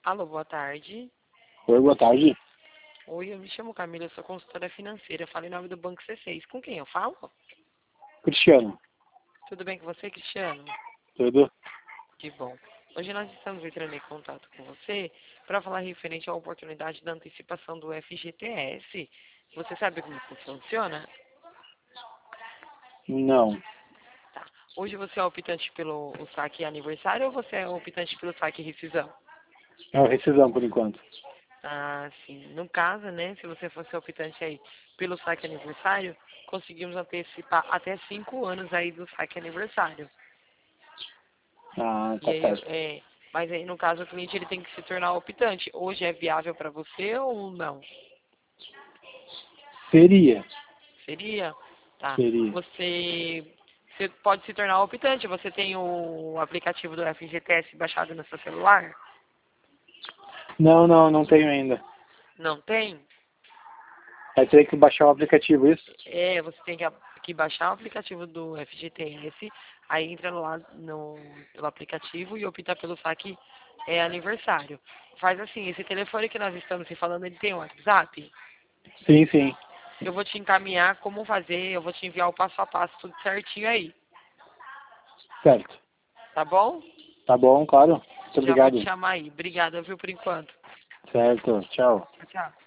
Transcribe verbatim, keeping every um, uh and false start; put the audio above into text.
Alô, boa tarde. Oi, boa tarde. Oi, eu me chamo Camila, eu sou consultora financeira. Falo em nome do Banco C seis. Com quem eu falo? Cristiano. Tudo bem com você, Cristiano? Tudo? Que bom. Hoje nós estamos entrando em contato com você para falar referente à oportunidade da antecipação do F G T S. Você sabe como que funciona? Não. Tá. Hoje você é optante pelo o saque aniversário ou você é optante pelo saque rescisão? É uma rescisão por enquanto. Ah, sim. No caso, né, se você fosse optante aí pelo saque aniversário, conseguimos antecipar até cinco anos aí do saque aniversário. Ah, E tá aí, certo. é, mas aí no caso o cliente ele tem que se tornar optante. Hoje é viável para você ou não? Seria. Seria? Tá. Seria. Você, você pode se tornar optante. Você tem o aplicativo do F G T S baixado no seu celular? Não, não, não tenho ainda. Não tem? Vai ter que baixar o aplicativo, isso? É, você tem que, a- que baixar o aplicativo do F G T S, aí entra lá no, pelo aplicativo e opta pelo saque é, aniversário. Faz assim, esse telefone que nós estamos se falando, ele tem um WhatsApp? Sim, sim. Eu vou te encaminhar como fazer, eu vou te enviar o passo a passo, tudo certinho aí, Certo. tá bom? Tá bom, claro. Muito Já vou te obrigado. chamar aí. Obrigada, viu, por enquanto. Certo. Tchau. Tchau.